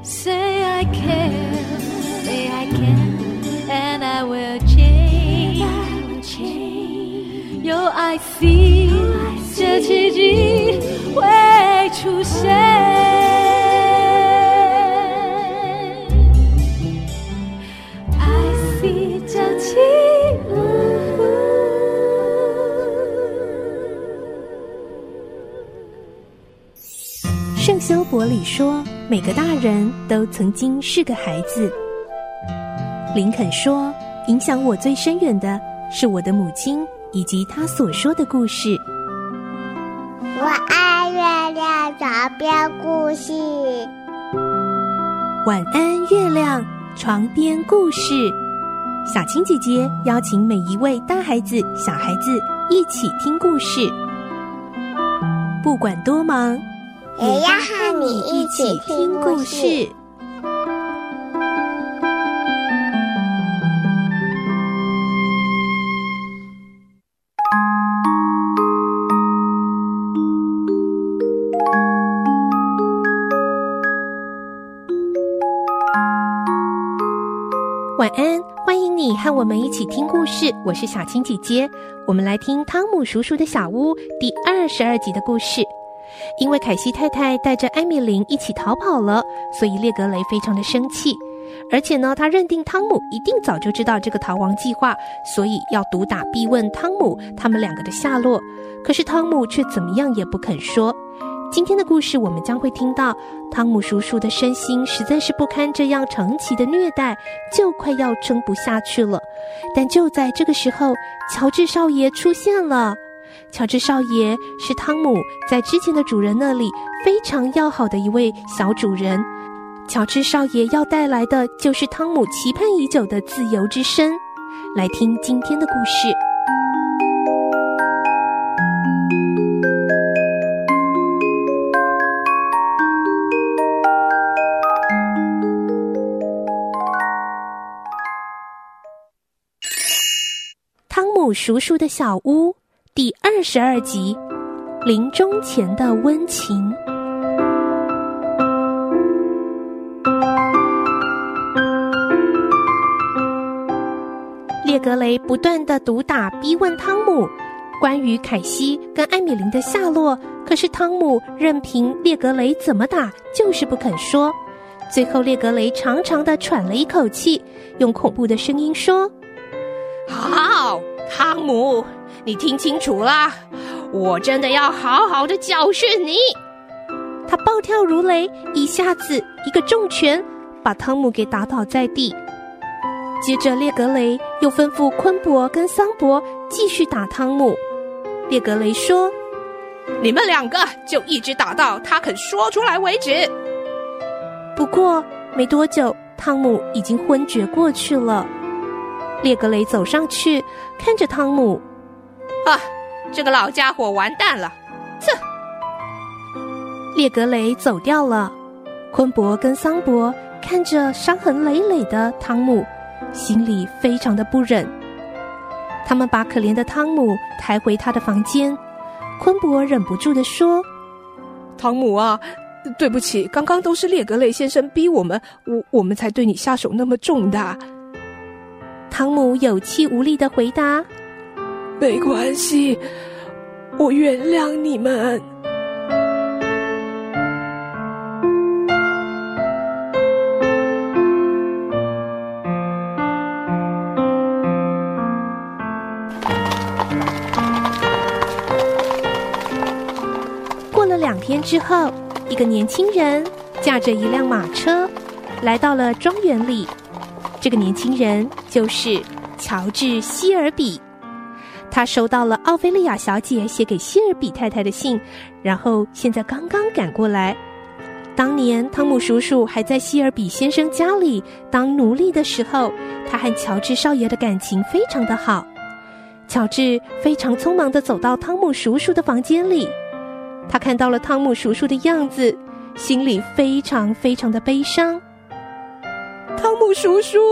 Say I can, say I can, and I will change.有爱 feel 这奇迹会出现。I see 这奇圣修伯里说，每个大人都曾经是个孩子。林肯说，影响我最深远的是我的母亲以及她所说的故事。 我爱月亮床边故事。 晚安月亮床边故事，小青姐姐邀请每一位大孩子小孩子一起听故事，不管多忙也要和你一起听故事。 晚安，欢迎你和我们一起听故事，我是小青姐姐。我们来听汤姆叔叔的小屋第22集的故事。因为凯西太太带着艾米琳一起逃跑了，所以列格雷非常的生气。而且呢，他认定汤姆一定早就知道这个逃亡计划，所以要毒打逼问汤姆他们两个的下落。可是汤姆却怎么样也不肯说。今天的故事我们将会听到，汤姆叔叔的身心实在是不堪这样长期的虐待，就快要撑不下去了。但就在这个时候，乔治少爷出现了。乔治少爷是汤姆在之前的主人那里非常要好的一位小主人。乔治少爷要带来的就是汤姆期盼已久的自由之身。来听今天的故事。汤姆叔叔的小屋第22集，临终前的温情。列格雷不断地毒打逼问汤姆关于凯西跟艾米琳的下落，可是汤姆任凭列格雷怎么打就是不肯说。最后列格雷长长地喘了一口气，用恐怖的声音说， 好，汤姆，你听清楚啦，我真的要好好的教训你。 他暴跳如雷，一下子一个重拳把汤姆给打倒在地。接着列格雷又吩咐昆伯跟桑伯继续打汤姆。列格雷说， 你们两个就一直打到他肯说出来为止。 不过没多久，汤姆已经昏厥过去了。列格雷走上去看着汤姆， 这个老家伙完蛋了，啧。 列格雷走掉了。昆伯跟桑伯看着伤痕累累的汤姆，心里非常的不忍。他们把可怜的汤姆抬回他的房间。昆伯忍不住地说， 汤姆啊，对不起，刚刚都是列格雷先生逼我们才对你下手那么重的。 汤姆有气无力地回答， 没关系，我原谅你们。 过了2天之后，一个年轻人驾着一辆马车来到了庄园里。这个年轻人就是乔治·希尔比。他收到了奥菲利亚小姐写给希尔比太太的信，然后现在刚刚赶过来。当年汤姆叔叔还在希尔比先生家里当奴隶的时候，他和乔治少爷的感情非常的好。乔治非常匆忙地走到汤姆叔叔的房间里，他看到了汤姆叔叔的样子，心里非常非常的悲伤。 汤姆叔叔，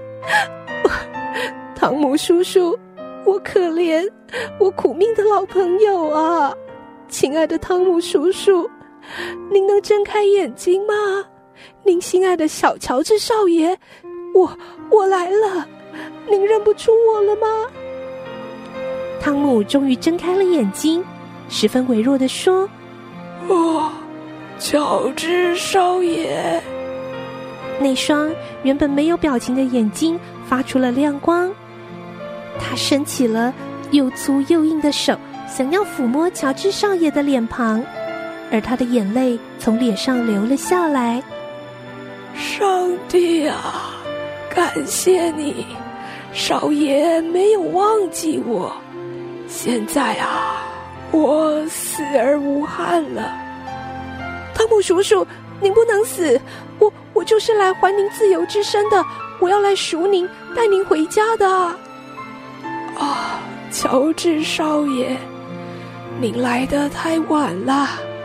汤姆叔叔，我可怜，我苦命的老朋友啊！亲爱的汤姆叔叔，您能睁开眼睛吗？ 您心爱的小乔治少爷，我来了，您认不出我了吗？” 汤姆终于睁开了眼睛，十分微弱地说：“ 哦，乔治少爷。” 那双原本没有表情的眼睛发出了亮光，他伸起了又粗又硬的手，想要抚摸乔治少爷的脸庞，而他的眼泪从脸上流了下来。 “上帝啊，感谢你，少爷没有忘记我。现在啊，我死而无憾了。”“汤姆叔叔，您不能死，我就是来还您自由之身的，我要来赎您，带您回家的。”“啊，乔治少爷，您来得太晚了，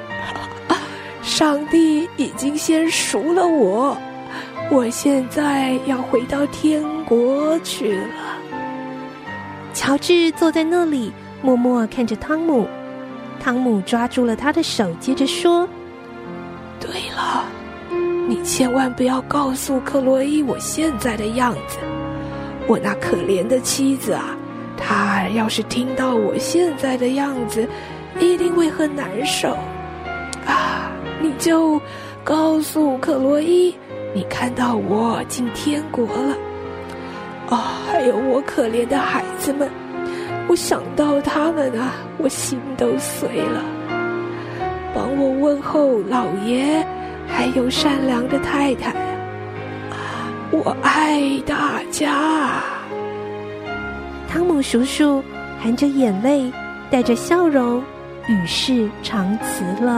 上帝已经先赎了我，我现在要回到天国去了。” 乔治坐在那里，默默看着汤姆。汤姆抓住了他的手，接着说：“ 对了，你千万不要告诉克洛伊我现在的样子。我那可怜的妻子啊，她要是听到我现在的样子，一定会很难受。啊，你就告诉克洛伊，你看到我进天国了。还有我可怜的孩子们，我想到他们啊，我心都碎了。帮我问候老爷，还有善良的太太。我爱大家。” 汤姆叔叔含着眼泪，带着笑容，与世长辞了。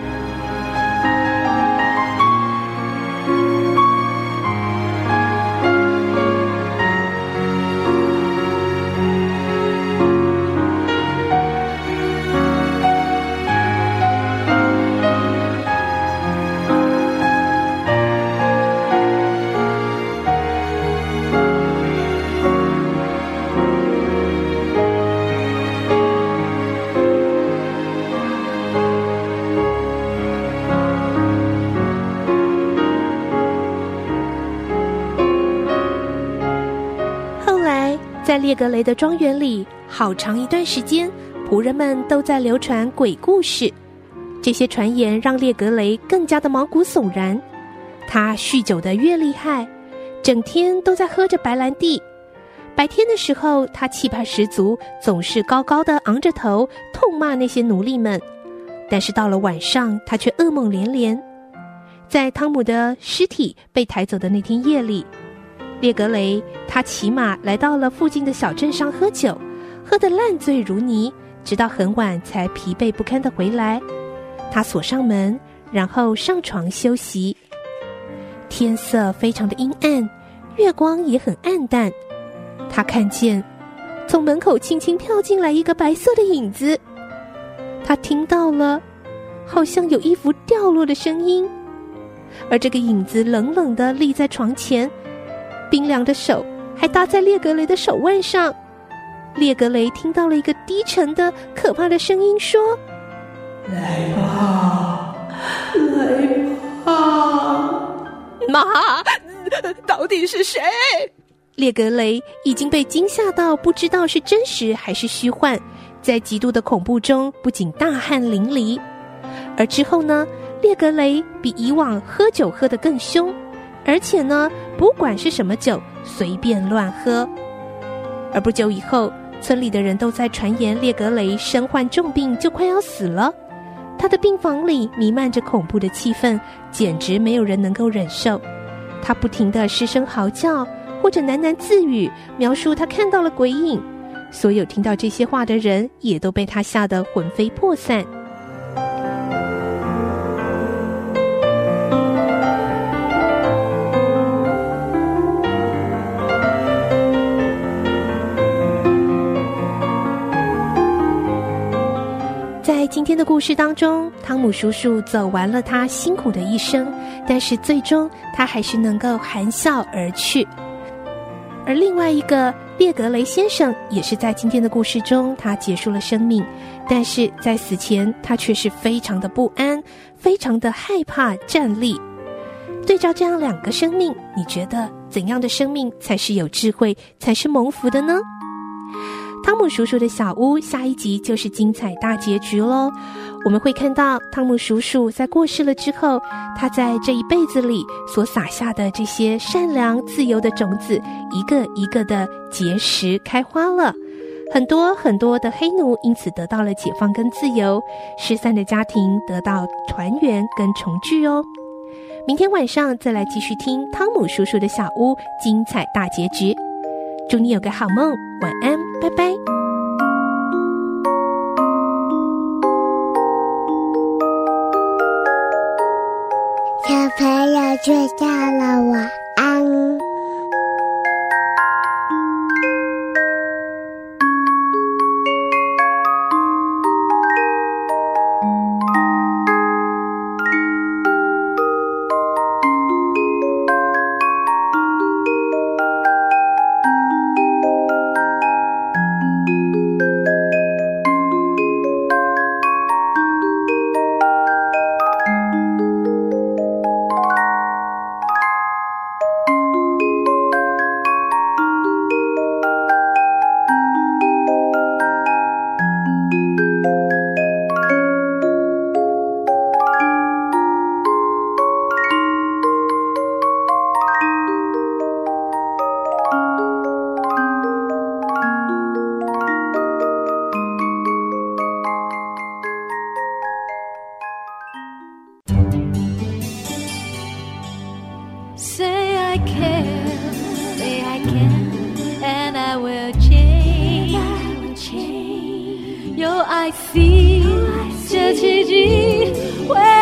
在列格雷的庄园里，好长一段时间，仆人们都在流传鬼故事。这些传言让列格雷更加的毛骨悚然。他酗酒的越厉害，整天都在喝着白兰地。白天的时候，他气派十足，总是高高的昂着头，痛骂那些奴隶们。但是到了晚上，他却噩梦连连。在汤姆的尸体被抬走的那天夜里，列格雷他骑马来到了附近的小镇上喝酒，喝得烂醉如泥，直到很晚才疲惫不堪地回来。他锁上门，然后上床休息。天色非常的阴暗，月光也很暗淡。他看见从门口轻轻飘进来一个白色的影子，他听到了好像有衣服掉落的声音，而这个影子冷冷地立在床前，冰凉的手还搭在列格雷的手腕上。列格雷听到了一个低沉的可怕的声音说：“ 来吧，来吧。”“妈，到底是谁？” 列格雷已经被惊吓到不知道是真实还是虚幻，在极度的恐怖中不仅大汗淋漓。而之后呢，列格雷比以往喝酒喝得更凶，而且呢，不管是什么酒随便乱喝。而不久以后，村里的人都在传言列格雷身患重病，就快要死了。他的病房里弥漫着恐怖的气氛，简直没有人能够忍受。他不停地失声嚎叫，或者喃喃自语，描述他看到了鬼影。所有听到这些话的人也都被他吓得魂飞魄散。在今天的故事当中，汤姆叔叔走完了他辛苦的一生，但是最终他还是能够含笑而去。而另外一个列格雷先生也是在今天的故事中，他结束了生命，但是在死前他却是非常的不安，非常的害怕站立。 对照这样2个生命，你觉得怎样的生命才是有智慧，才是蒙福的呢？汤姆叔叔的小屋下一集就是精彩大结局咯。我们会看到汤姆叔叔在过世了之后，他在这一辈子里所撒下的这些善良自由的种子，一个一个的结实开花了。很多很多的黑奴因此得到了解放跟自由，失散的家庭得到团圆跟重聚哦。明天晚上再来继续听汤姆叔叔的小屋精彩大结局。祝你有个好梦，晚安，拜拜。 小朋友睡觉了，晚安。 Say I care, say I can, and I will change.有爱 see 这奇迹会